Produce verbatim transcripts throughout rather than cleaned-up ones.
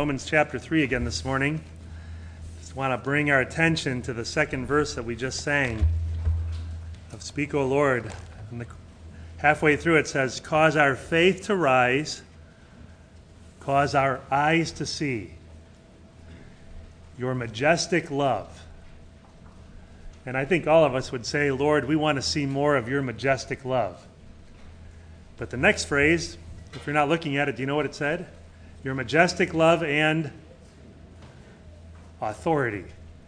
Romans chapter three again this morning. Just want to bring our attention to the second verse that we just sang of Speak, O Lord. And the, halfway through it says, cause our faith to rise, cause our eyes to see your majestic love. And I think all of us would say, Lord, we want to see more of your majestic love. But the next phrase, if you're not looking at it, do you know what it said? Your majestic love and authority.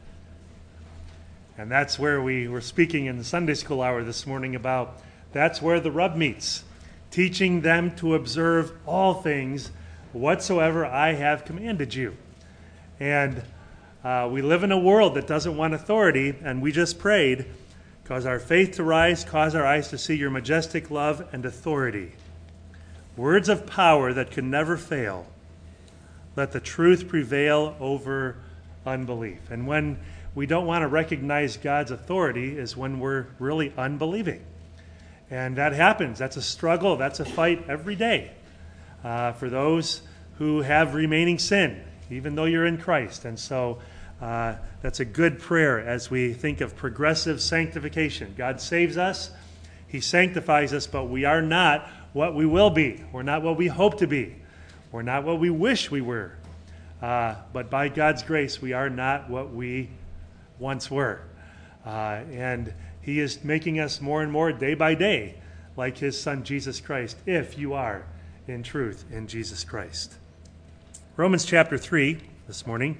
And that's where we were speaking in the Sunday school hour this morning about that's where the rub meets. Teaching them to observe all things whatsoever I have commanded you. And uh, we live in a world that doesn't want authority, and we just prayed, cause our faith to rise, cause our eyes to see your majestic love and authority. Words of power that can never fail. Let the truth prevail over unbelief. And when we don't want to recognize God's authority is when we're really unbelieving. And that happens. That's a struggle. That's a fight every day uh, for those who have remaining sin, even though you're in Christ. And so uh, that's a good prayer as we think of progressive sanctification. God saves us. He sanctifies us, but we are not what we will be. We're not what we hope to be. We're not what we wish we were. Uh, but by God's grace, we are not what we once were. Uh, and He is making us more and more day by day like His Son, Jesus Christ, if you are in truth in Jesus Christ. Romans chapter three this morning,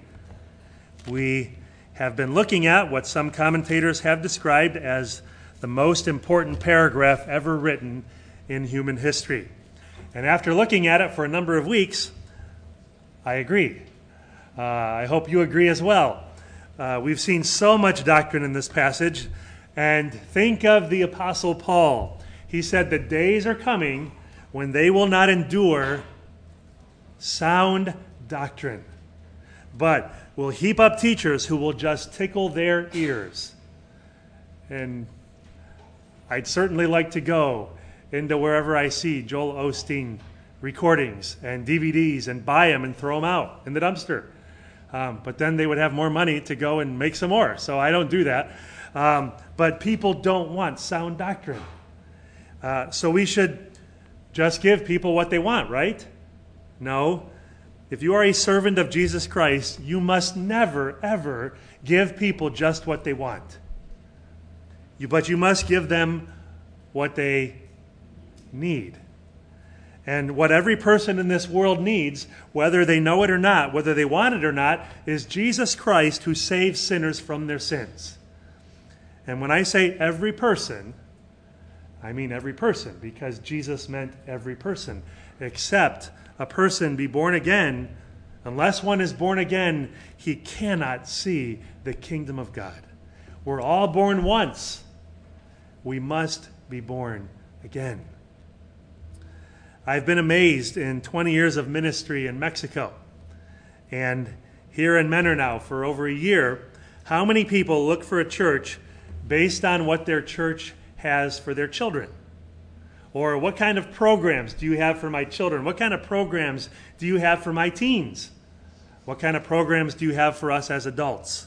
we have been looking at what some commentators have described as the most important paragraph ever written in human history. And after looking at it for a number of weeks, I agree. Uh, I hope you agree as well. Uh, we've seen so much doctrine in this passage, and think of the Apostle Paul. He said the days are coming when they will not endure sound doctrine, but will heap up teachers who will just tickle their ears. And I'd certainly like to go into wherever I see Joel Osteen recordings and D V Ds and buy them and throw them out in the dumpster. Um, but then they would have more money to go and make some more. So I don't do that. Um, but people don't want sound doctrine. Uh, so we should just give people what they want, right? No. If you are a servant of Jesus Christ, you must never, ever give people just what they want. You, but you must give them what they need. And what every person in this world needs, whether they know it or not, whether they want it or not, is Jesus Christ who saves sinners from their sins. And when I say every person, I mean every person, because Jesus meant every person, except a person be born again. Unless one is born again, he cannot see the kingdom of God. We're all born once. We must be born again. I've been amazed in twenty years of ministry in Mexico and here in Menor now for over a year, how many people look for a church based on what their church has for their children. Or what kind of programs do you have for my children? What kind of programs do you have for my teens? What kind of programs do you have for us as adults?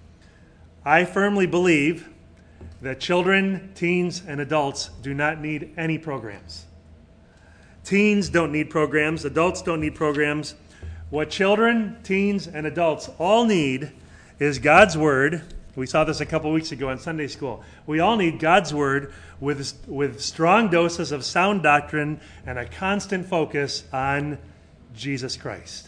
I firmly believe that children, teens, and adults do not need any programs. Teens don't need programs. Adults don't need programs. What children, teens, and adults all need is God's Word. We saw this a couple weeks ago in Sunday school. We all need God's Word with, with strong doses of sound doctrine and a constant focus on Jesus Christ.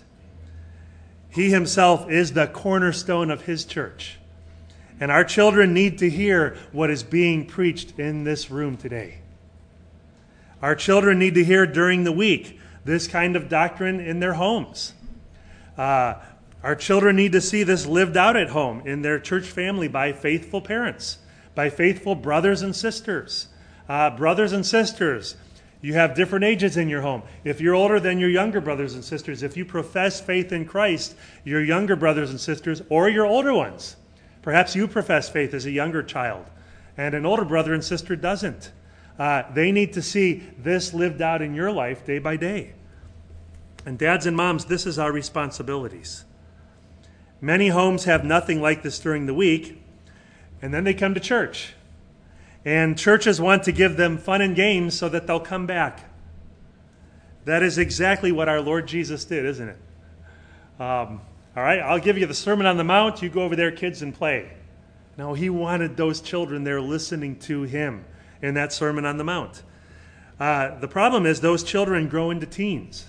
He Himself is the cornerstone of His church. And our children need to hear what is being preached in this room today. Our children need to hear during the week this kind of doctrine in their homes. Uh, our children need to see this lived out at home in their church family by faithful parents, by faithful brothers and sisters. Uh, brothers and sisters, you have different ages in your home. If you're older than your younger brothers and sisters, if you profess faith in Christ, your younger brothers and sisters, or your older ones, perhaps you profess faith as a younger child, and an older brother and sister doesn't. Uh, they need to see this lived out in your life day by day. And dads and moms, this is our responsibilities. Many homes have nothing like this during the week, and then they come to church. And churches want to give them fun and games so that they'll come back. That is exactly what our Lord Jesus did, isn't it? Um, all right, I'll give you the Sermon on the Mount. You go over there, kids, and play. No, he wanted those children there listening to him in that Sermon on the Mount. Uh, the problem is those children grow into teens.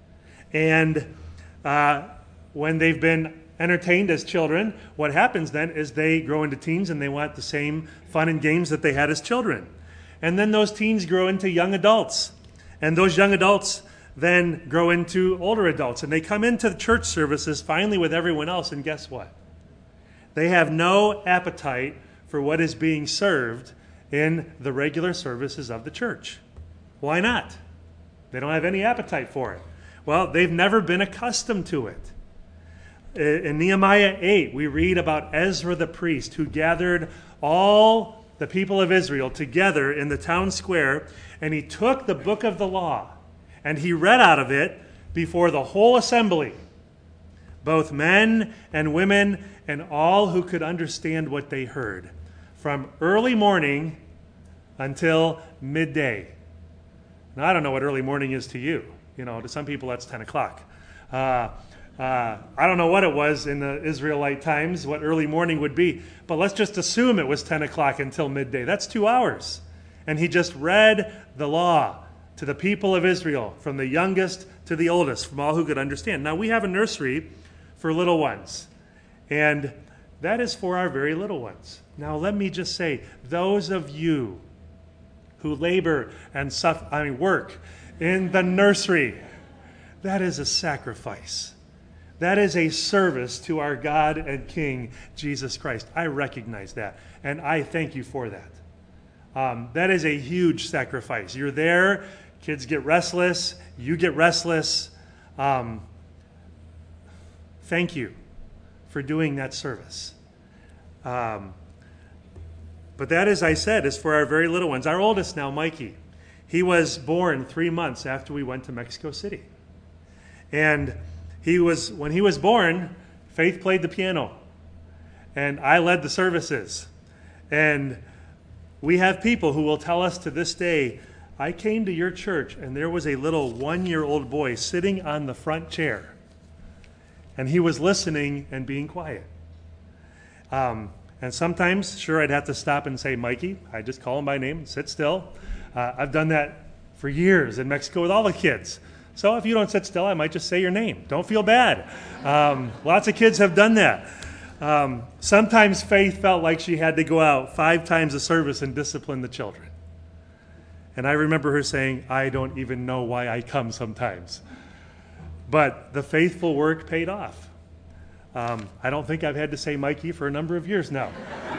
And uh, when they've been entertained as children, what happens then is they grow into teens and they want the same fun and games that they had as children. And then those teens grow into young adults. And those young adults then grow into older adults. And they come into the church services finally with everyone else. And guess what? They have no appetite for what is being served in the regular services of the church. Why not? They don't have any appetite for it. Well, they've never been accustomed to it. In Nehemiah eight, we read about Ezra the priest who gathered all the people of Israel together in the town square, and he took the book of the law and he read out of it before the whole assembly, both men and women and all who could understand what they heard, from early morning until midday. Now, I don't know what early morning is to you. You know, to some people that's ten o'clock. Uh, Uh, I don't know what it was in the Israelite times, what early morning would be, but let's just assume it was ten o'clock until midday. That's two hours. And he just read the law to the people of Israel, from the youngest to the oldest, from all who could understand. Now, we have a nursery for little ones, and that is for our very little ones. Now, let me just say, those of you who labor and suffer, I mean, work in the nursery, that is a sacrifice. That is a service to our God and King, Jesus Christ. I recognize that, and I thank you for that. Um, that is a huge sacrifice. You're there, kids get restless, you get restless. Um, thank you for doing that service. Um, but that, as I said, is for our very little ones. Our oldest now, Mikey, he was born three months after we went to Mexico City. And He was when he was born, Faith played the piano, and I led the services. And we have people who will tell us to this day, I came to your church, and there was a little one-year-old boy sitting on the front chair, and he was listening and being quiet. Um, and sometimes, sure, I'd have to stop and say, Mikey, I just call him by name, sit still. Uh, I've done that for years in Mexico with all the kids. So if you don't sit still, I might just say your name. Don't feel bad. Um, lots of kids have done that. Um, sometimes Faith felt like she had to go out five times a service and discipline the children. And I remember her saying, I don't even know why I come sometimes. But the faithful work paid off. Um, I don't think I've had to say Mikey for a number of years now.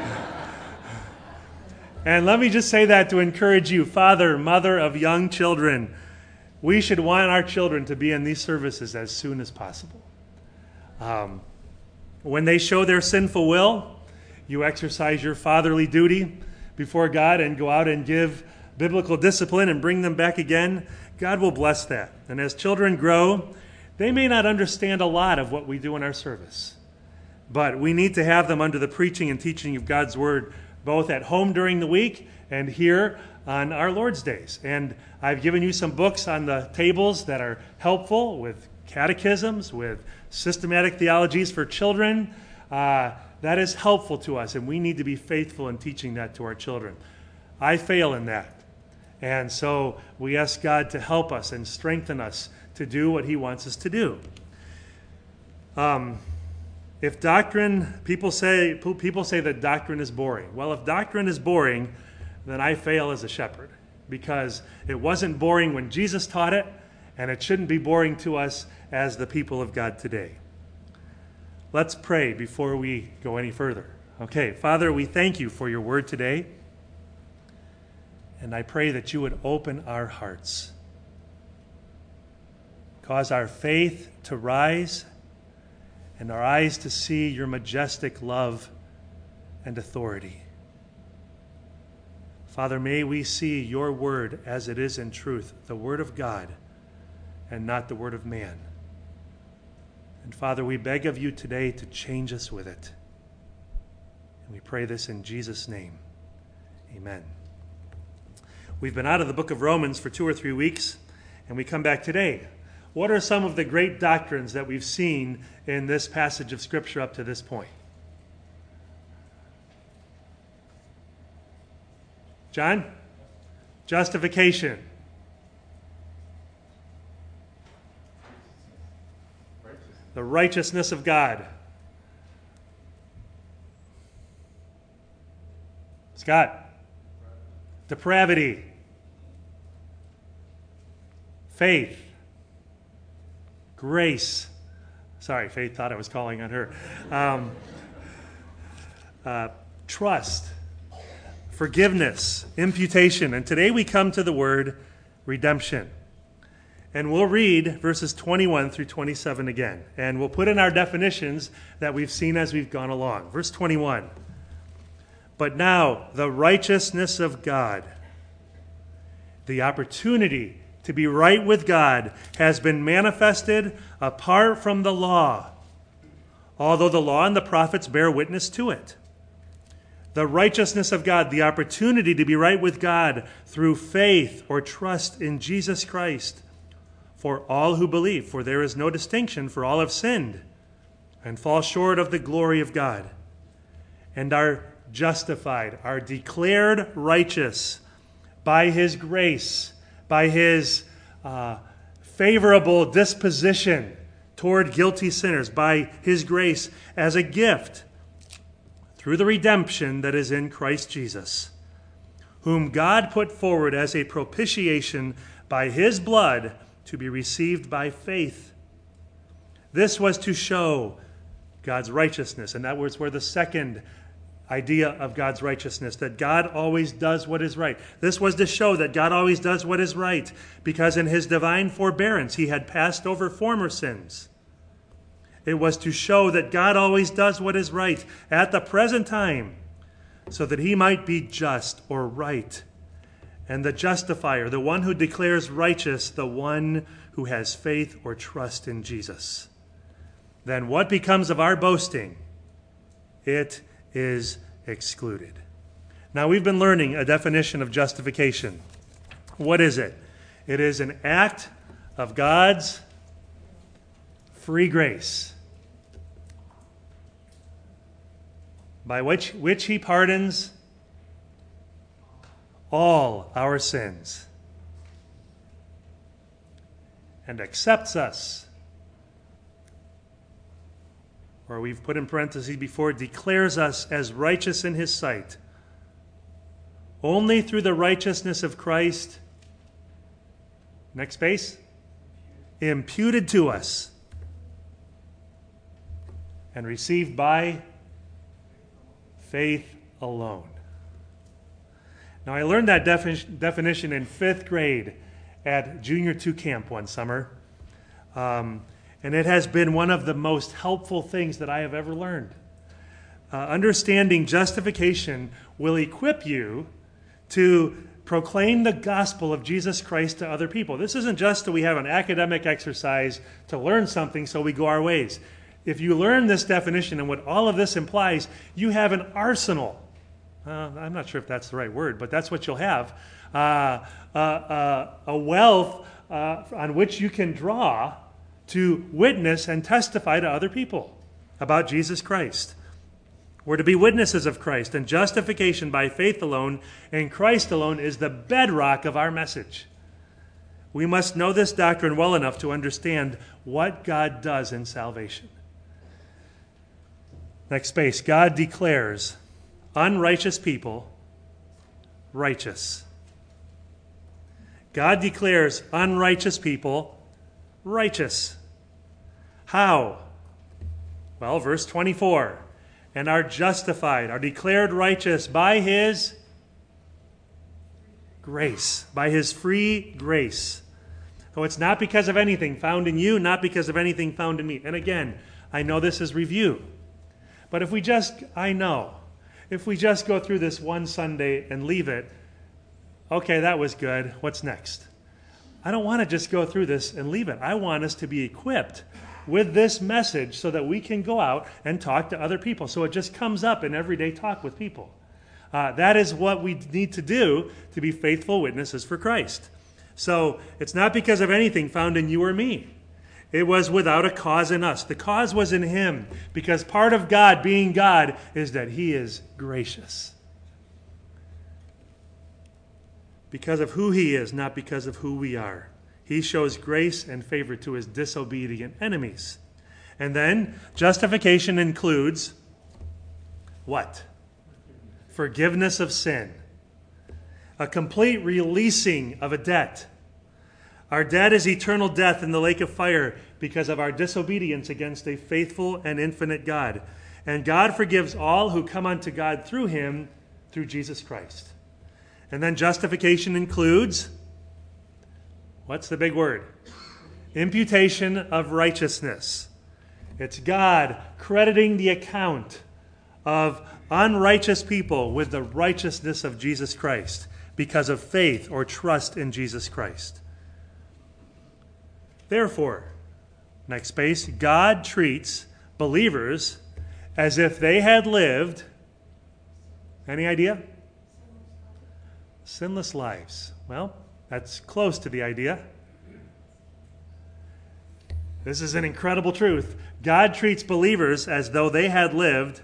And let me just say that to encourage you, father, mother of young children. We should want our children to be in these services as soon as possible. Um, when they show their sinful will, you exercise your fatherly duty before God and go out and give biblical discipline and bring them back again. God will bless that. And as children grow, they may not understand a lot of what we do in our service. But we need to have them under the preaching and teaching of God's Word, both at home during the week and here on our Lord's days. And I've given you some books on the tables that are helpful, with catechisms, with systematic theologies for children. Uh, that is helpful to us, and we need to be faithful in teaching that to our children. I fail in that. And so we ask God to help us and strengthen us to do what he wants us to do. Um, if doctrine, people say, people say that doctrine is boring. Well, if doctrine is boring, then I fail as a shepherd, because it wasn't boring when Jesus taught it, and it shouldn't be boring to us as the people of God today. Let's pray before we go any further. Okay, Father, we thank you for your word today, and I pray that you would open our hearts, cause our faith to rise, and our eyes to see your majestic love and authority. Father, may we see your word as it is in truth, the word of God, and not the word of man. And Father, we beg of you today to change us with it. And we pray this in Jesus' name. Amen. We've been out of the book of Romans for two or three weeks, and we come back today. What are some of the great doctrines that we've seen in this passage of Scripture up to this point? John? Justification. The righteousness of God. Scott? Depravity. Faith. Grace. Sorry, Faith thought I was calling on her. Um, uh, trust. Forgiveness. Imputation. And today we come to the word redemption. And we'll read verses twenty-one through twenty-seven again. And we'll put in our definitions that we've seen as we've gone along. Verse twenty-one. But now the righteousness of God, the opportunity to be right with God, has been manifested apart from the law, although the law and the prophets bear witness to it. The righteousness of God, the opportunity to be right with God through faith or trust in Jesus Christ for all who believe, for there is no distinction, for all have sinned and fall short of the glory of God, and are justified, are declared righteous by his grace, by his uh, favorable disposition toward guilty sinners, by his grace as a gift through the redemption that is in Christ Jesus, whom God put forward as a propitiation by his blood to be received by faith. This was to show God's righteousness, and that was where the second idea of God's righteousness, that God always does what is right. This was to show that God always does what is right, because in his divine forbearance he had passed over former sins. It was to show that God always does what is right at the present time, so that he might be just or right, and the justifier, the one who declares righteous, the one who has faith or trust in Jesus. Then what becomes of our boasting? It is excluded. Now, we've been learning a definition of justification. What is it? It is an act of God's free grace, by which, which he pardons all our sins and accepts us, or we've put in parentheses before, declares us as righteous in his sight, only through the righteousness of Christ, next space, imputed to us and received by faith alone. Now, I learned that defi- definition in fifth grade at Junior two Camp one summer. Um, And it has been one of the most helpful things that I have ever learned. Uh, understanding justification will equip you to proclaim the gospel of Jesus Christ to other people. This isn't just that we have an academic exercise to learn something so we go our ways. If you learn this definition and what all of this implies, you have an arsenal. Uh, I'm not sure if that's the right word, but that's what you'll have. Uh, uh, uh, a wealth uh, on which you can draw to witness and testify to other people about Jesus Christ. We're to be witnesses of Christ, and justification by faith alone in Christ alone is the bedrock of our message. We must know this doctrine well enough to understand what God does in salvation. Next space. God declares unrighteous people righteous. God declares unrighteous people righteous. How? Well, verse twenty-four. And are justified, are declared righteous by his grace, by his free grace. So it's not because of anything found in you, not because of anything found in me. And again, I know this is review. But if we just, I know, if we just go through this one Sunday and leave it, okay, that was good. What's next? I don't want to just go through this and leave it. I want us to be equipped with this message so that we can go out and talk to other people. So it just comes up in everyday talk with people. Uh, that is what we need to do to be faithful witnesses for Christ. So it's not because of anything found in you or me. It was without a cause in us. The cause was in him, because part of God being God is that he is gracious. Because of who he is, not because of who we are. He shows grace and favor to his disobedient enemies. And then justification includes what? Forgiveness of sin. A complete releasing of a debt. Our debt is eternal death in the lake of fire because of our disobedience against a faithful and infinite God. And God forgives all who come unto God through him, through Jesus Christ. And then justification includes, what's the big word? Imputation of righteousness. It's God crediting the account of unrighteous people with the righteousness of Jesus Christ because of faith or trust in Jesus Christ. Therefore, next space, God treats believers as if they had lived, any idea? Sinless lives. Well, that's close to the idea. This is an incredible truth. God treats believers as though they had lived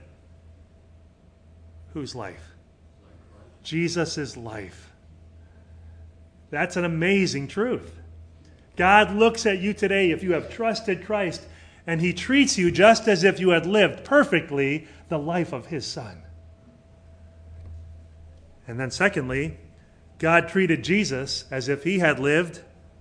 whose life? Jesus' life. That's an amazing truth. God looks at you today if you have trusted Christ, and he treats you just as if you had lived perfectly the life of his Son. And then secondly, God treated Jesus as if he had lived.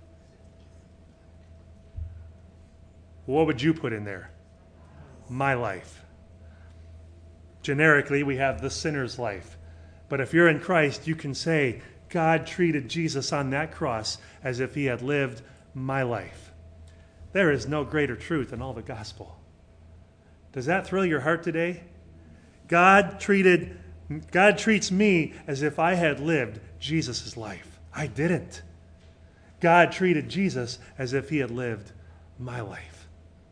What would you put in there? My life. Generically, we have the sinner's life. But if you're in Christ, you can say, God treated Jesus on that cross as if he had lived my life. There is no greater truth in all the gospel. Does that thrill your heart today? God treated, God treats me as if I had lived Jesus' life. I didn't. God treated Jesus as if he had lived my life.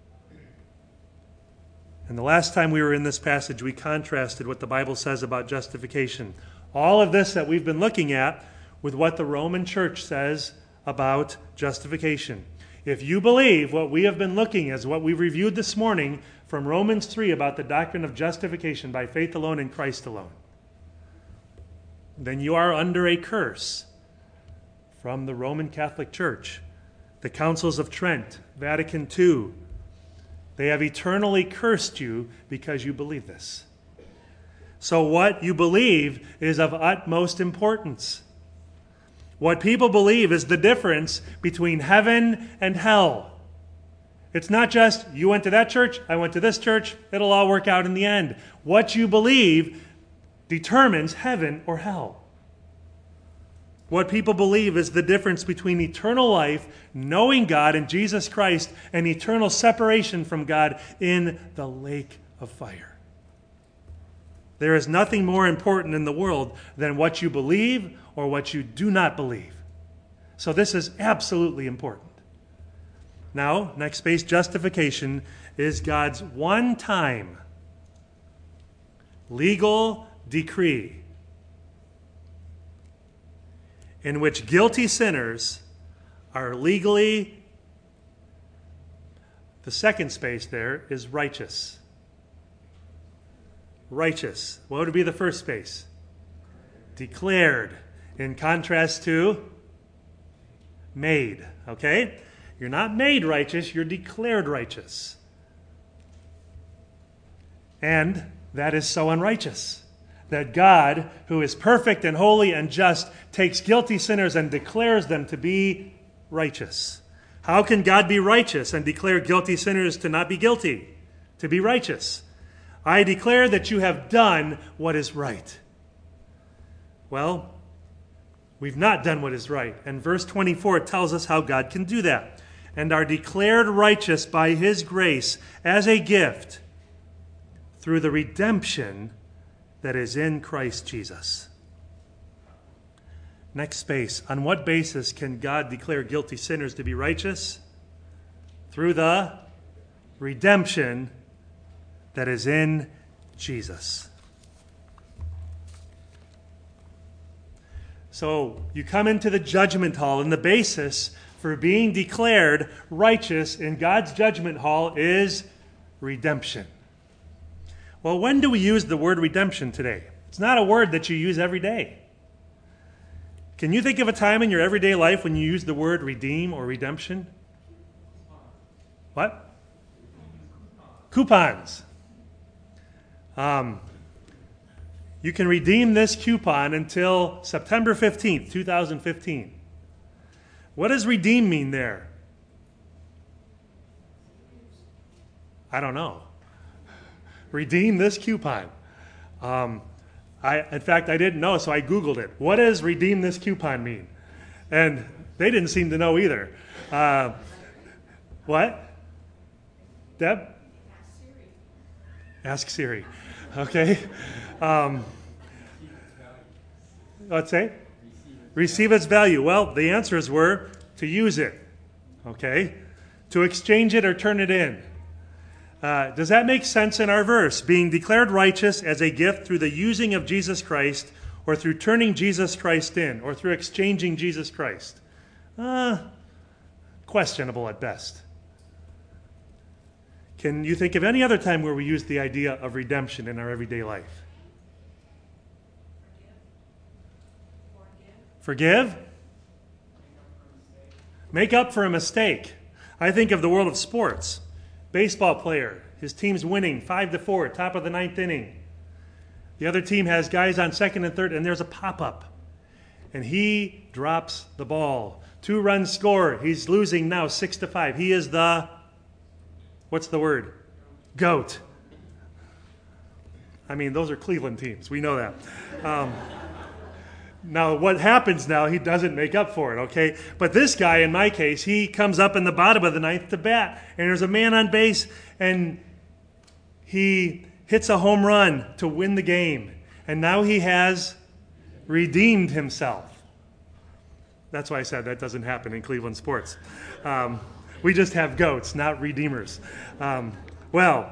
And the last time we were in this passage, we contrasted what the Bible says about justification. All of this that we've been looking at with what the Roman church says about justification. If you believe what we have been looking at, what we reviewed this morning from Romans three about the doctrine of justification by faith alone in Christ alone, then you are under a curse from the Roman Catholic Church, the Councils of Trent, Vatican Two. They have eternally cursed you because you believe this. So what you believe is of utmost importance. What people believe is the difference between heaven and hell. It's not just, you went to that church, I went to this church, it'll all work out in the end. What you believe determines heaven or hell. What people believe is the difference between eternal life, knowing God in Jesus Christ, and eternal separation from God in the lake of fire. There is nothing more important in the world than what you believe or what you do not believe. So this is absolutely important. Now, next space, justification is God's one-time legal decree in which guilty sinners are legally, the second space there is righteous. Righteous. What would be the first space? Declared. In contrast to made. Okay? You're not made righteous, you're declared righteous. And that is so unrighteous. That God, who is perfect and holy and just, takes guilty sinners and declares them to be righteous. How can God be righteous and declare guilty sinners to not be guilty, to be righteous? I declare that you have done what is right. Well, we've not done what is right. And verse twenty-four tells us how God can do that. And are declared righteous by his grace as a gift through the redemption that is in Christ Jesus. Next space. On what basis can God declare guilty sinners to be righteous? Through the redemption that is in Jesus. So you come into the judgment hall, and the basis for being declared righteous in God's judgment hall is redemption. Well, when do we use the word redemption today? It's not a word that you use every day. Can you think of a time in your everyday life when you use the word redeem or redemption? What? Coupons. Um, you can redeem this coupon until September fifteenth, two thousand fifteen. What does redeem mean there? I don't know. Redeem this coupon. Um, I, in fact, I didn't know, so I Googled it. What does redeem this coupon mean? And they didn't seem to know either. Uh, what? Deb? Ask Siri. Okay. Um, what's that? Receive its value. Well, the answers were to use it. Okay. To exchange it or turn it in. Uh, does that make sense in our verse? Being declared righteous as a gift through the using of Jesus Christ, or through turning Jesus Christ in, or through exchanging Jesus Christ? Uh, questionable at best. Can you think of any other time where we use the idea of redemption in our everyday life? Forgive? Forgive? Make up for a mistake. I think of the world of sports. Baseball player, his team's winning five to four, top of the ninth inning. The other team has guys on second and third, and there's a pop-up. And he drops the ball. Two runs score. He's losing now six to five. He is the, what's the word? GOAT. I mean, those are Cleveland teams. We know that. Um, Now, what happens now, he doesn't make up for it, okay? But this guy, in my case, he comes up in the bottom of the ninth to bat, and there's a man on base, and he hits a home run to win the game. And now he has redeemed himself. That's why I said that doesn't happen in Cleveland sports. Um, we just have goats, not redeemers. Um, well,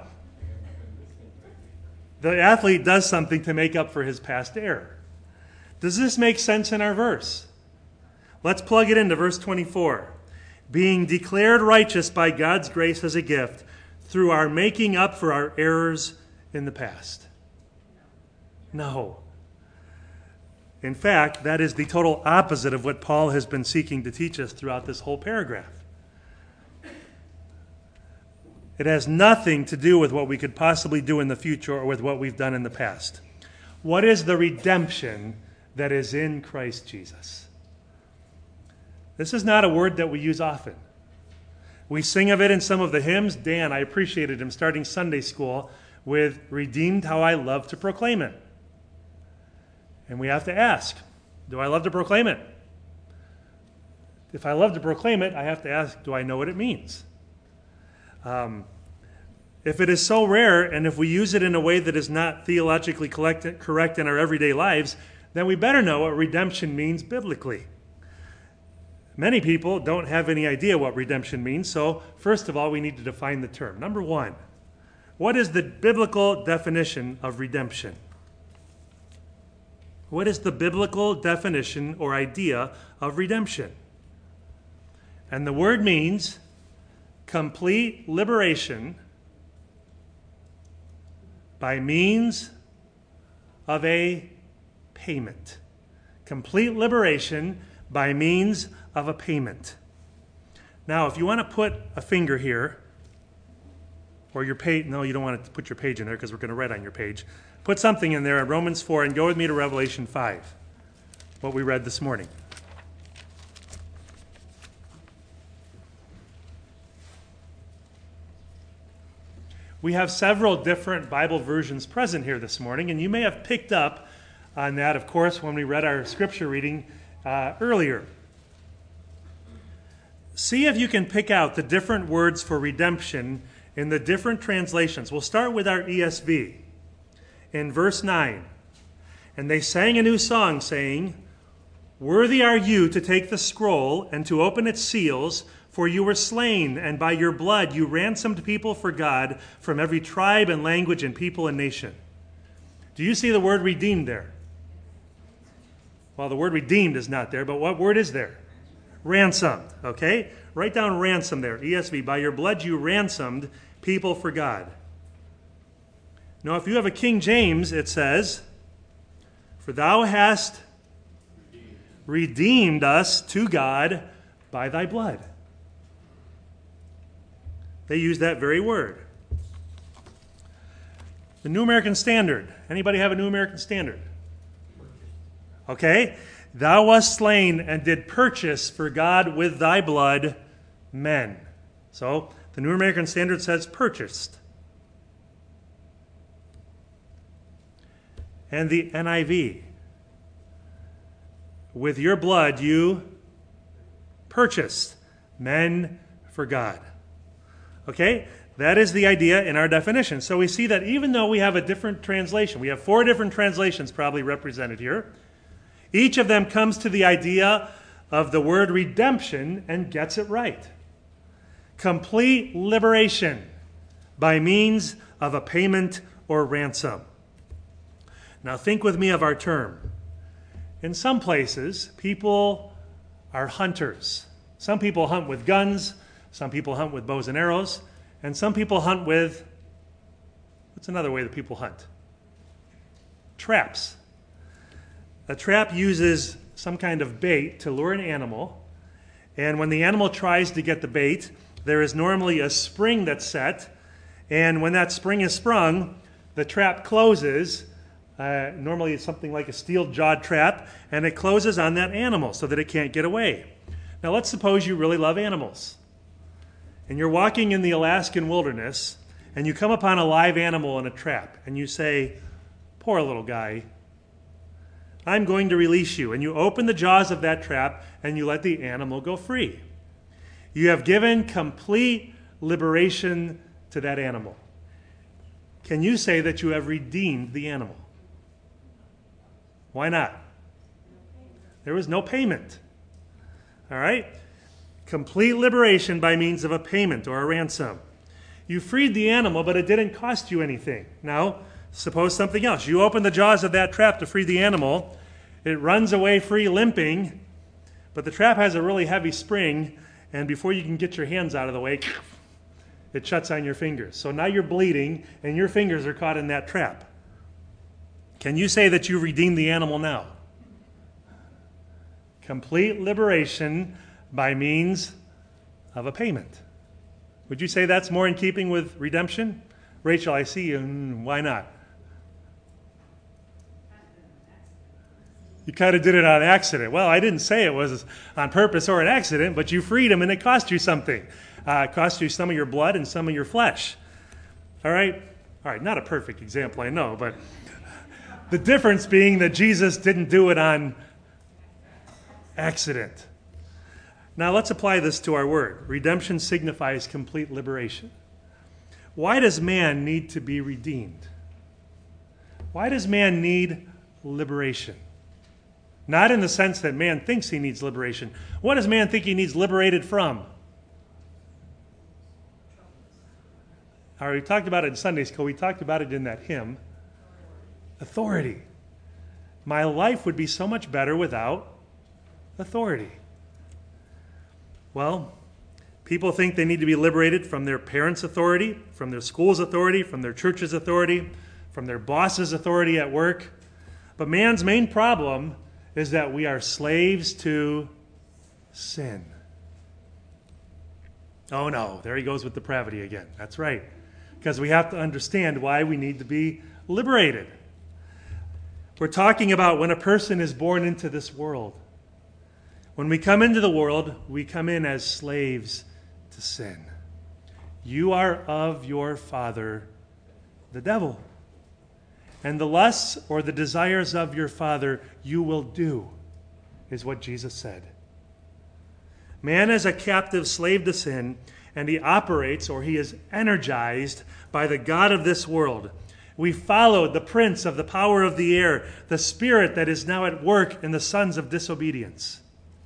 the athlete does something to make up for his past error. Does this make sense in our verse? Let's plug it into verse twenty-four. Being declared righteous by God's grace as a gift through our making up for our errors in the past. No. In fact, that is the total opposite of what Paul has been seeking to teach us throughout this whole paragraph. It has nothing to do with what we could possibly do in the future or with what we've done in the past. What is the redemption that is in Christ Jesus? This is not a word that we use often. We sing of it in some of the hymns. Dan, I appreciated him starting Sunday school with "Redeemed, how I love to proclaim it." And we have to ask, do I love to proclaim it? If I love to proclaim it, I have to ask, do I know what it means? Um, if it is so rare, and if we use it in a way that is not theologically correct in our everyday lives, then we better know what redemption means biblically. Many people don't have any idea what redemption means, so first of all, we need to define the term. Number one, what is the biblical definition of redemption? What is the biblical definition or idea of redemption? And the word means complete liberation by means of a payment. Complete liberation by means of a payment. Now, if you want to put a finger here, or your page, no, you don't want to put your page in there because we're going to write on your page. Put something in there in Romans four and go with me to Revelation five, what we read this morning. We have several different Bible versions present here this morning, and you may have picked up on that, of course, when we read our scripture reading uh, earlier. See if you can pick out the different words for redemption in the different translations. We'll start with our E S V. In verse nine, and they sang a new song, saying, Worthy are you to take the scroll and to open its seals, for you were slain, and by your blood you ransomed people for God from every tribe and language and people and nation. Do you see the word redeemed there? Well, the word redeemed is not there, but what word is there? Ransomed, okay? Write down ransom there, E S V. By your blood you ransomed people for God. Now, if you have a King James, it says, for thou hast redeemed us to God by thy blood. They use that very word. The New American Standard. Anybody have a New American Standard? Okay. Thou wast slain and did purchase for God with thy blood men. So the New American Standard says purchased. And the N I V. With your blood you purchased men for God. Okay? That is the idea in our definition. So we see that even though we have a different translation, we have four different translations probably represented here, each of them comes to the idea of the word redemption and gets it right. Complete liberation by means of a payment or ransom. Now think with me of our term. In some places, people are hunters. Some people hunt with guns, some people hunt with bows and arrows, and some people hunt with, what's another way that people hunt? Traps. A trap uses some kind of bait to lure an animal, and when the animal tries to get the bait, there is normally a spring that's set, and when that spring is sprung, the trap closes. Uh, normally it's something like a steel-jawed trap, and it closes on that animal so that it can't get away. Now let's suppose you really love animals, and you're walking in the Alaskan wilderness, and you come upon a live animal in a trap, and you say, poor little guy, I'm going to release you. And you open the jaws of that trap, and you let the animal go free. You have given complete liberation to that animal. Can you say that you have redeemed the animal? Why not? There was no payment. All right? Complete liberation by means of a payment or a ransom. You freed the animal, but it didn't cost you anything. Now, suppose something else. You open the jaws of that trap to free the animal. It runs away free limping, but the trap has a really heavy spring, and before you can get your hands out of the way, it shuts on your fingers. So now you're bleeding, and your fingers are caught in that trap. Can you say that you redeemed the animal now? Complete liberation by means of a payment. Would you say that's more in keeping with redemption? Rachel, I see you. Mm, why not? You kind of did it on accident. Well, I didn't say it was on purpose or an accident, but you freed him and it cost you something. Uh, it cost you some of your blood and some of your flesh. All right? All right, not a perfect example, I know, but the difference being that Jesus didn't do it on accident. Now let's apply this to our word. Redemption signifies complete liberation. Why does man need to be redeemed? Why does man need liberation? Not in the sense that man thinks he needs liberation. What does man think he needs liberated from? All right, we talked about it in Sunday school. We talked about it in that hymn. Authority. My life would be so much better without authority. Well, people think they need to be liberated from their parents' authority, from their school's authority, from their church's authority, from their boss's authority at work. But man's main problem is that we are slaves to sin. Oh no, there he goes with depravity again. That's right. Because we have to understand why we need to be liberated. We're talking about when a person is born into this world. When we come into the world, we come in as slaves to sin. You are of your father, the devil. And the lusts or the desires of your father you will do, is what Jesus said. Man is a captive slave to sin, and he operates or he is energized by the god of this world, We followed the prince of the power of the air, the spirit that is now at work in the sons of disobedience.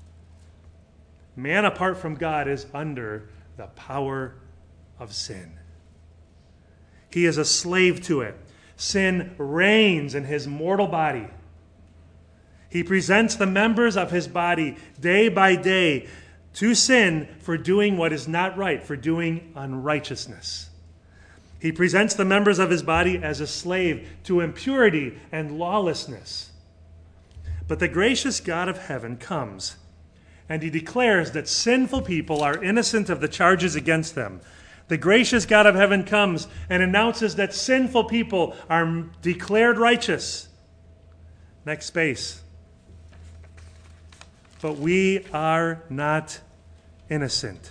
Man apart from God is under the power of sin. He is a slave to it. Sin reigns in his mortal body. He presents the members of his body day by day to sin for doing what is not right, for doing unrighteousness. He presents the members of his body as a slave to impurity and lawlessness. But the gracious God of heaven comes, and he declares that sinful people are innocent of the charges against them. The gracious God of heaven comes and announces that sinful people are declared righteous. Next space. But we are not innocent.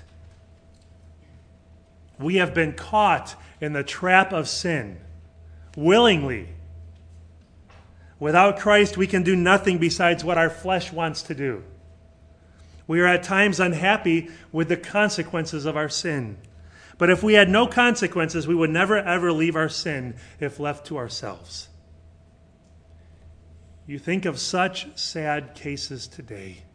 We have been caught in the trap of sin, willingly. Without Christ, we can do nothing besides what our flesh wants to do. We are at times unhappy with the consequences of our sin. But if we had no consequences, we would never ever leave our sin if left to ourselves. You think of such sad cases today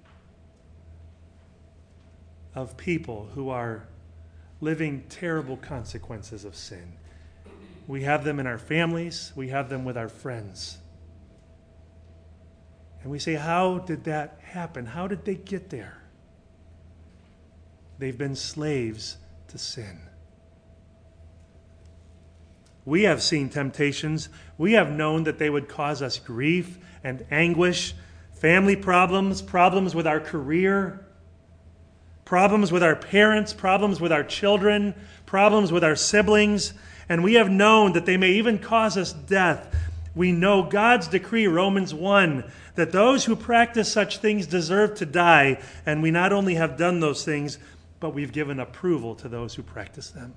of people who are living terrible consequences of sin. We have them in our families. We have them with our friends. And we say, how did that happen? How did they get there? They've been slaves to sin. We have seen temptations. We have known that they would cause us grief and anguish, family problems, problems with our career, problems with our parents, problems with our children, problems with our siblings, and we have known that they may even cause us death. We know God's decree, Romans one, that those who practice such things deserve to die, and we not only have done those things, but we've given approval to those who practice them.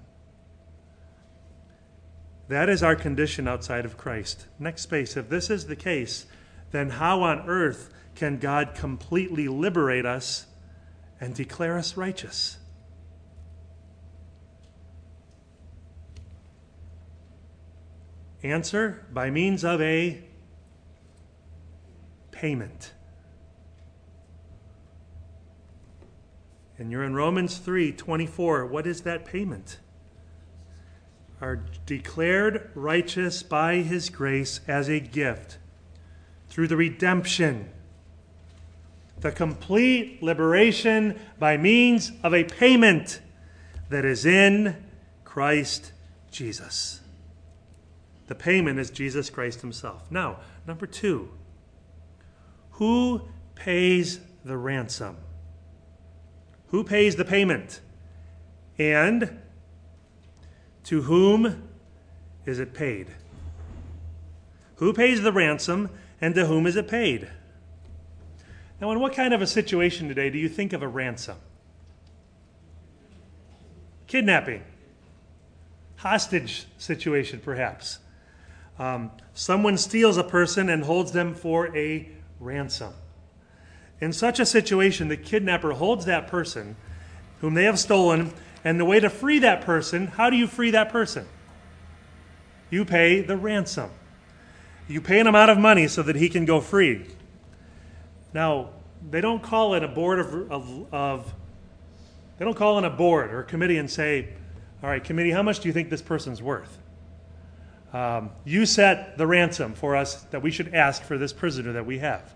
That is our condition outside of Christ. Next space. If this is the case, then how on earth can God completely liberate us and declare us righteous? Answer, by means of a payment. And you're in Romans three twenty-four. What is that payment? Are declared righteous by his grace as a gift through the redemption, the complete liberation by means of a payment that is in Christ Jesus. The payment is Jesus Christ himself. Now, number two, who pays the ransom? Who pays the payment? And to whom is it paid? Who pays the ransom, and to whom is it paid? Now, in what kind of a situation today do you think of a ransom? Kidnapping. Hostage situation, perhaps. Um, someone steals a person and holds them for a ransom. In such a situation, the kidnapper holds that person whom they have stolen, and the way to free that person, how do you free that person? You pay the ransom. You pay an amount of money so that he can go free. Now, they don't call it a board of, of, of they don't call in a board or a committee and say, all right, committee, how much do you think this person's worth? Um, you set the ransom for us that we should ask for this prisoner that we have.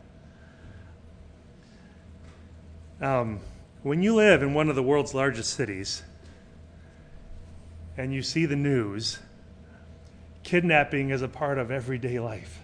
Um, when you live in one of the world's largest cities and you see the news, kidnapping is a part of everyday life.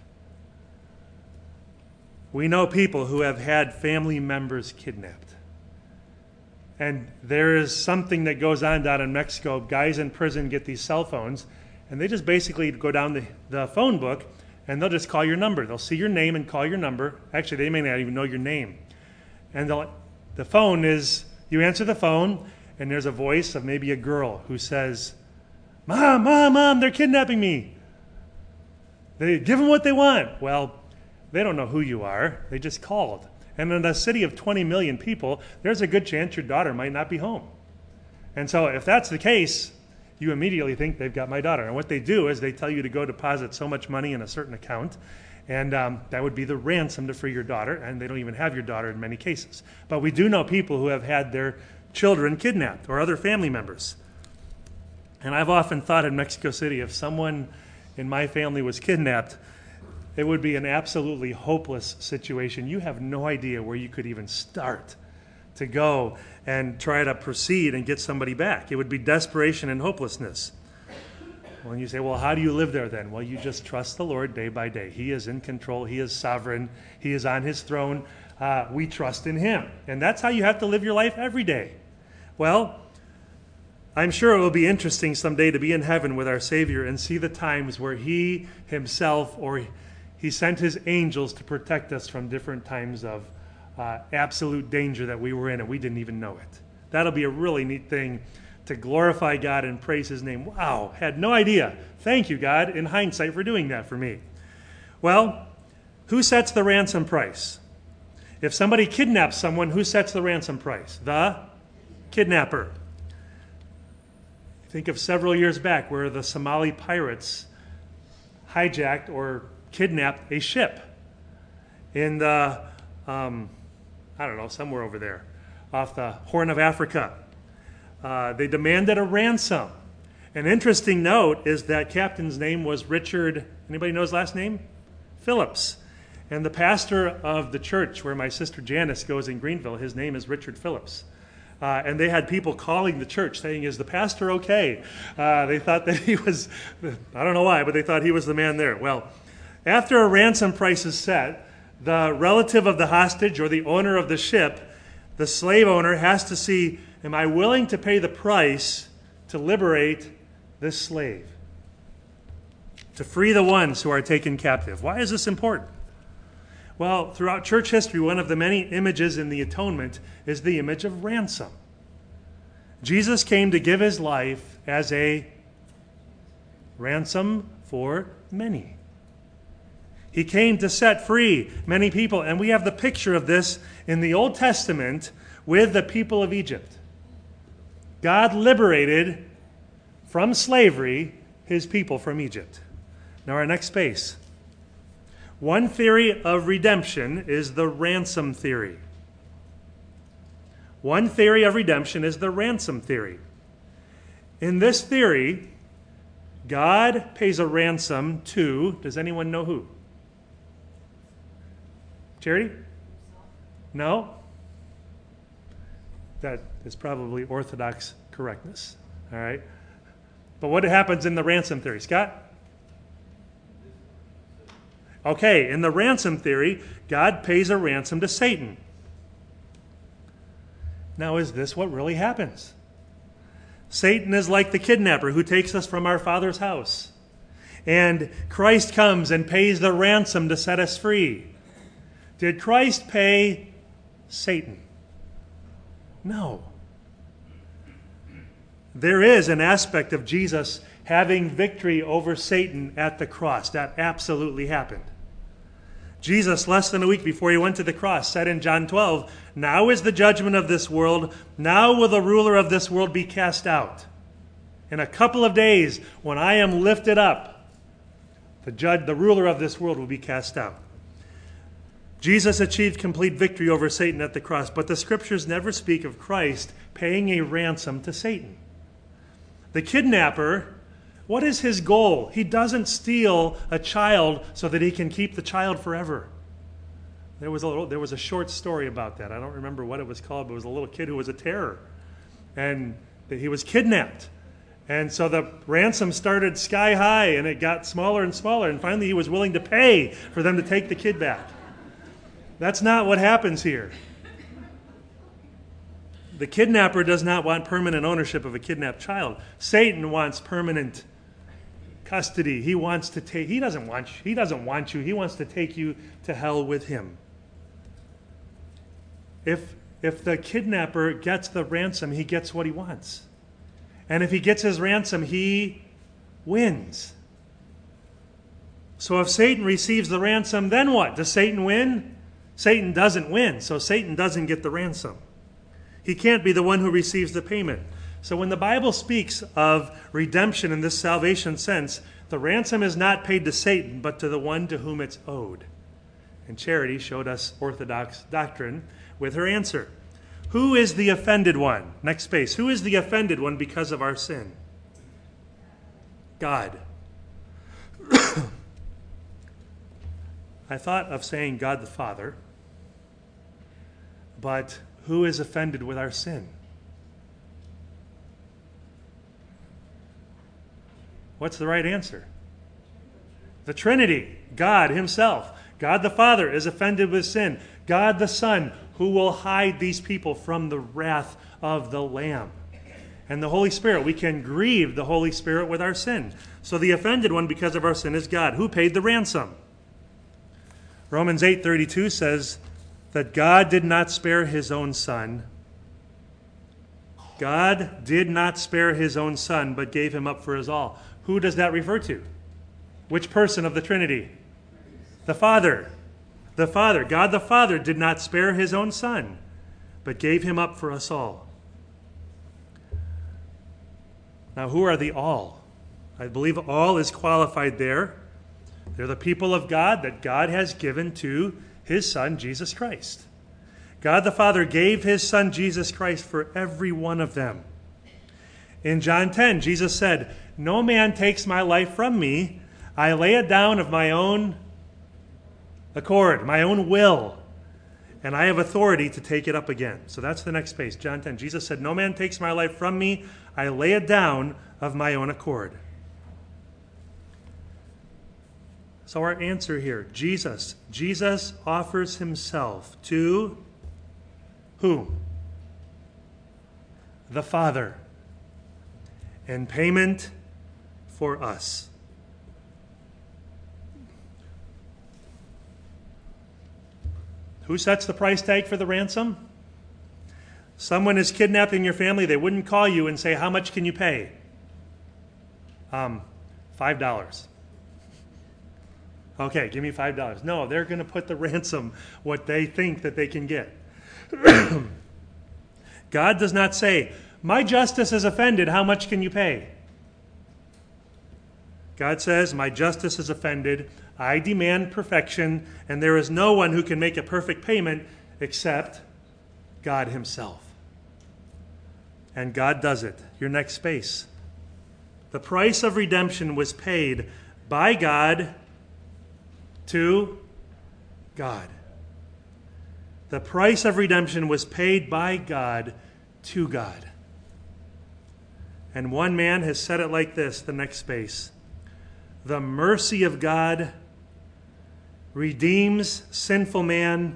We know people who have had family members kidnapped. And there is something that goes on down in Mexico. Guys in prison get these cell phones, and they just basically go down the, the phone book, and they'll just call your number. They'll see your name and call your number. Actually, they may not even know your name. And they'll, the phone is, you answer the phone, and there's a voice of maybe a girl who says, Mom, Mom, Mom, they're kidnapping me. They give them what they want. Well, they don't know who you are. They just called. And in a city of twenty million people, there's a good chance your daughter might not be home. And so if that's the case, you immediately think they've got my daughter. And what they do is they tell you to go deposit so much money in a certain account, and um, that would be the ransom to free your daughter, and they don't even have your daughter in many cases. But we do know people who have had their children kidnapped or other family members. And I've often thought in Mexico City, if someone in my family was kidnapped, it would be an absolutely hopeless situation. You have no idea where you could even start to go and try to proceed and get somebody back. It would be desperation and hopelessness. Well, and you say, well, how do you live there then? Well, you just trust the Lord day by day. He is in control. He is sovereign. He is on his throne. Uh, we trust in him. And that's how you have to live your life every day. Well, I'm sure it will be interesting someday to be in heaven with our Savior and see the times where he himself or he sent his angels to protect us from different times of uh, absolute danger that we were in and we didn't even know it. That'll be a really neat thing to glorify God and praise his name. Wow, had no idea. Thank you, God, in hindsight, for doing that for me. Well, who sets the ransom price? If somebody kidnaps someone, who sets the ransom price? The kidnapper. Think of several years back where the Somali pirates hijacked or kidnapped a ship in the, um, I don't know, somewhere over there, off the Horn of Africa. Uh, they demanded a ransom. An interesting note is that captain's name was Richard, anybody know his last name? Phillips. And the pastor of the church where my sister Janice goes in Greenville, his name is Richard Phillips. Uh, and they had people calling the church saying, is the pastor okay? Uh, they thought that he was, I don't know why, but they thought he was the man there. Well, after a ransom price is set, the relative of the hostage or the owner of the ship, the slave owner has to see, am I willing to pay the price to liberate this slave? To free the ones who are taken captive. Why is this important? Well, throughout church history, one of the many images in the atonement is the image of ransom. Jesus came to give his life as a ransom for many. He came to set free many people, and we have the picture of this in the Old Testament with the people of Egypt. God liberated from slavery his people from Egypt. Now our next space. One theory of redemption is the ransom theory. One theory of redemption is the ransom theory. In this theory, God pays a ransom to, does anyone know who? Charity? No? That is probably orthodox correctness. All right? But what happens in the ransom theory? Scott? Okay, in the ransom theory, God pays a ransom to Satan. Now, is this what really happens? Satan is like the kidnapper who takes us from our Father's house. And Christ comes and pays the ransom to set us free. Did Christ pay Satan? No. There is an aspect of Jesus having victory over Satan at the cross. That absolutely happened. Jesus, less than a week before he went to the cross, said in John twelve, now is the judgment of this world. Now will the ruler of this world be cast out. In a couple of days, when I am lifted up, the judge, the ruler of this world will be cast out. Jesus achieved complete victory over Satan at the cross, but the scriptures never speak of Christ paying a ransom to Satan. The kidnapper, what is his goal? He doesn't steal a child so that he can keep the child forever. There was a little, there was a short story about that. I don't remember what it was called, but it was a little kid who was a terror. And he was kidnapped. And so the ransom started sky high, and it got smaller and smaller. And finally he was willing to pay for them to take the kid back. That's not what happens here. The kidnapper does not want permanent ownership of a kidnapped child. Satan wants permanent custody. He wants to take, he doesn't want you, he doesn't want you. He wants to take you to hell with him. If if the kidnapper gets the ransom, he gets what he wants. And if he gets his ransom, he wins. So if Satan receives the ransom, then what? Does Satan win? Satan doesn't win, so Satan doesn't get the ransom. He can't be the one who receives the payment. So when the Bible speaks of redemption in this salvation sense, the ransom is not paid to Satan, but to the one to whom it's owed. And Charity showed us Orthodox doctrine with her answer. Who is the offended one? Next space. Who is the offended one because of our sin? God. I thought of saying God the Father, but who is offended with our sin? What's the right answer? The Trinity, God himself. God the Father is offended with sin. God the Son, who will hide these people from the wrath of the Lamb. And the Holy Spirit, we can grieve the Holy Spirit with our sin. So the offended one because of our sin is God. Who paid the ransom? Romans eight thirty-two says that God did not spare his own Son. God did not spare his own Son, but gave him up for us all. Who does that refer to? Which person of the Trinity? The Father. The Father. God the Father did not spare his own Son, but gave him up for us all. Now, who are the all? I believe all is qualified there. They're the people of God that God has given to his Son, Jesus Christ. God the Father gave his Son, Jesus Christ, for every one of them. In John ten, Jesus said, "No man takes my life from me. I lay it down of my own accord, my own will, and I have authority to take it up again." So that's the next space, John ten. Jesus said, "No man takes my life from me. I lay it down of my own accord." So our answer here, Jesus. Jesus offers himself to who? The Father. In payment for us. Who sets the price tag for the ransom? Someone is kidnapping your family. They wouldn't call you and say, "How much can you pay?" Um, five dollars. Okay, give me five dollars. No, they're going to put the ransom what they think that they can get. God does not say, "My justice is offended. How much can you pay?" God says, "My justice is offended. I demand perfection, and there is no one who can make a perfect payment except God himself." And God does it. Your next space. The price of redemption was paid by God to God. The price of redemption was paid by God to God. And one man has said it like this, the next space. The mercy of God redeems sinful man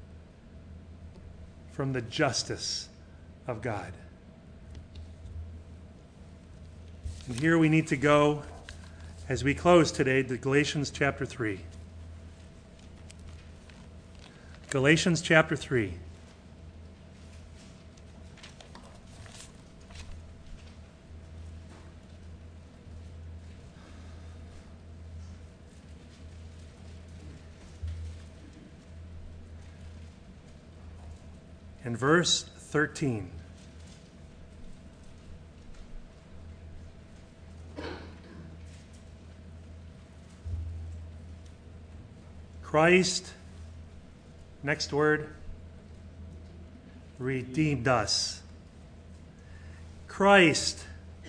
from the justice of God. And here we need to go, as we close today, to Galatians chapter three. Galatians chapter three. And verse thirteen. Christ, next word, redeemed us. Christ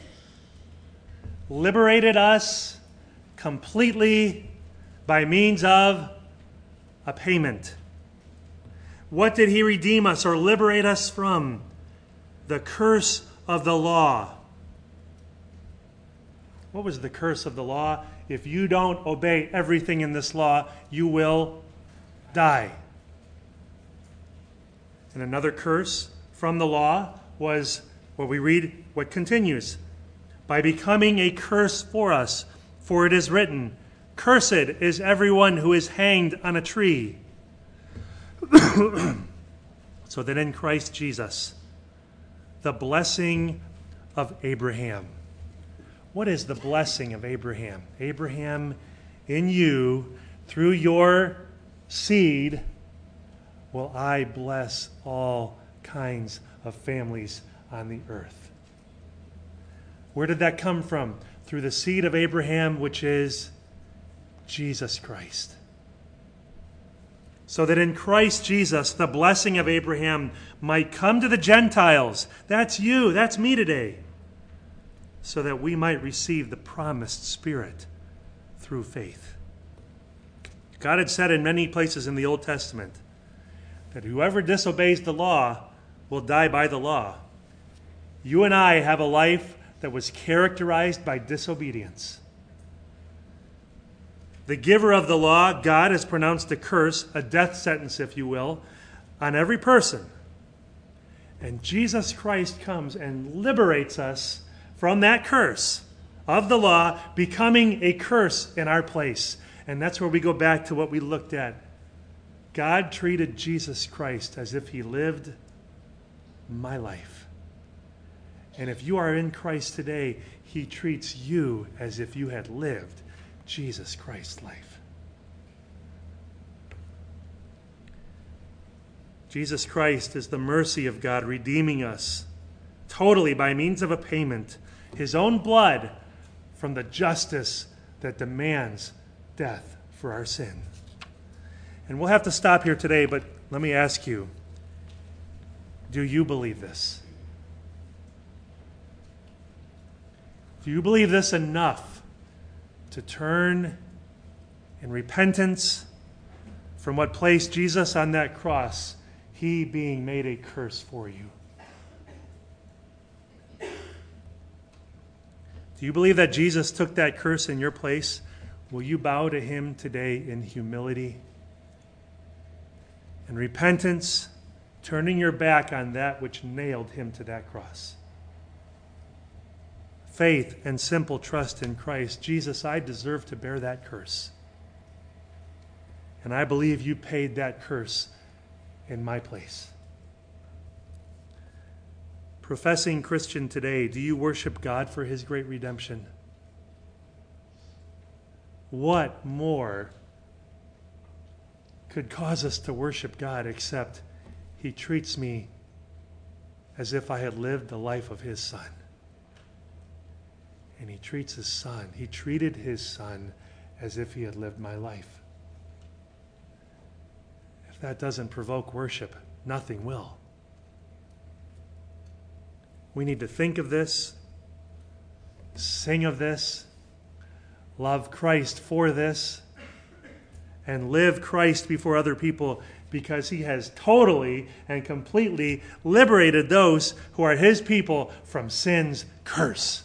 liberated us completely by means of a payment. What did he redeem us or liberate us from? The curse of the law. What was the curse of the law? If you don't obey everything in this law, you will die. And another curse from the law was what we read, what continues. By becoming a curse for us, for it is written, "Cursed is everyone who is hanged on a tree." So that in Christ Jesus, the blessing of Abraham. What is the blessing of Abraham? Abraham, in you, through your seed, will I bless all kinds of families on the earth. Where did that come from? Through the seed of Abraham, which is Jesus Christ. So that in Christ Jesus, the blessing of Abraham might come to the Gentiles. That's you, that's me today. So that we might receive the promised Spirit through faith. God had said in many places in the Old Testament that whoever disobeys the law will die by the law. You and I have a life that was characterized by disobedience. The giver of the law, God, has pronounced a curse, a death sentence, if you will, on every person. And Jesus Christ comes and liberates us from that curse of the law, becoming a curse in our place. And that's where we go back to what we looked at. God treated Jesus Christ as if he lived my life. And if you are in Christ today, he treats you as if you had lived Jesus Christ's life. Jesus Christ is the mercy of God, redeeming us totally by means of a payment, his own blood, from the justice that demands death for our sin. And we'll have to stop here today, but let me ask you, do you believe this? Do you believe this enough to turn in repentance from what placed Jesus on that cross, he being made a curse for you? Do you believe that Jesus took that curse in your place? Will you bow to him today in humility and repentance, turning your back on that which nailed him to that cross? Faith and simple trust in Christ. Jesus, I deserve to bear that curse. And I believe you paid that curse in my place. Professing Christian today, do you worship God for his great redemption? What more could cause us to worship God except he treats me as if I had lived the life of his son? And he treats his son, he treated his son as if he had lived my life. If that doesn't provoke worship, nothing will. We need to think of this, sing of this, love Christ for this, and live Christ before other people, because he has totally and completely liberated those who are his people from sin's curse.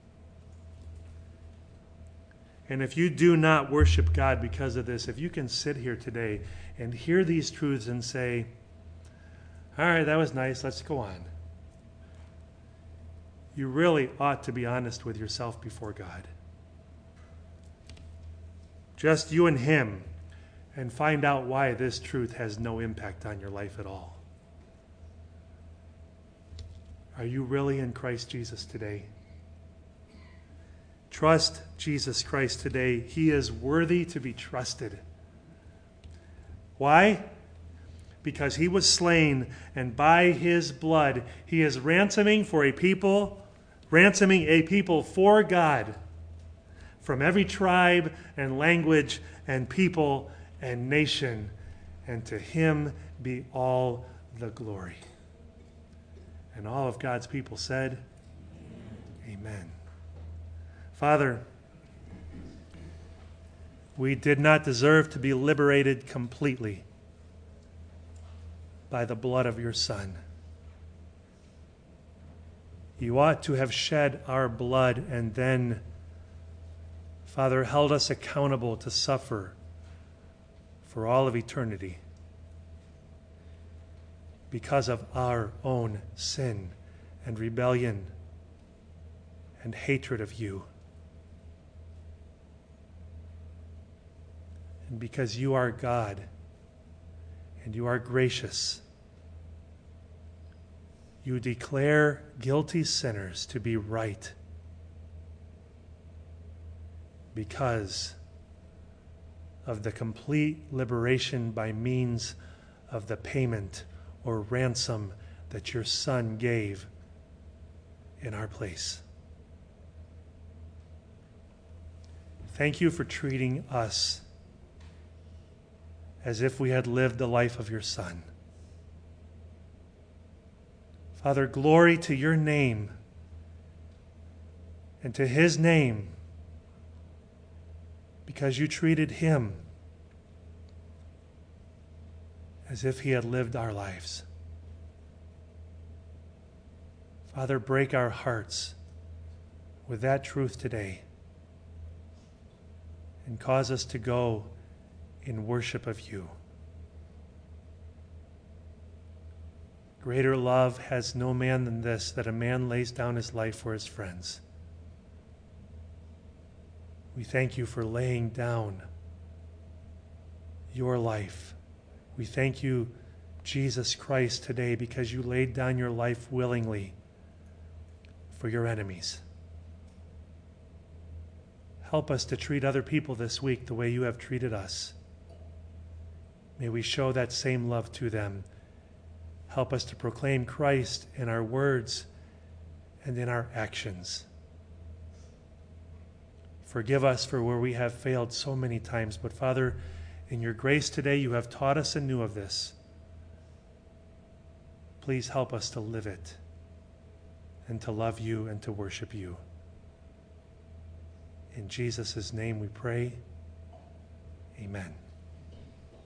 And if you do not worship God because of this, if you can sit here today and hear these truths and say, all right, that was nice, let's go on. You really ought to be honest with yourself before God. Just you and him, and find out why this truth has no impact on your life at all. Are you really in Christ Jesus today? Trust Jesus Christ today. He is worthy to be trusted. Why? Because he was slain, and by his blood he is ransoming for a people, ransoming a people for God, from every tribe and language and people and nation, and to him be all the glory. And all of God's people said, amen. Father, we did not deserve to be liberated completely by the blood of your Son. You ought to have shed our blood and then, Father, held us accountable to suffer for all of eternity because of our own sin and rebellion and hatred of you. And because you are God and you are gracious, you declare guilty sinners to be right because of the complete liberation by means of the payment or ransom that your Son gave in our place. Thank you for treating us as if we had lived the life of your Son. Father, glory to your name and to his name, because you treated him as if he had lived our lives. Father, break our hearts with that truth today and cause us to go in worship of you. Greater love has no man than this, that a man lays down his life for his friends. We thank you for laying down your life. We thank you, Jesus Christ, today because you laid down your life willingly for your enemies. Help us to treat other people this week the way you have treated us. May we show that same love to them. Help us to proclaim Christ in our words and in our actions. Forgive us for where we have failed so many times, but Father, in your grace today, you have taught us anew of this. Please help us to live it and to love you and to worship you. In Jesus' name we pray. Amen.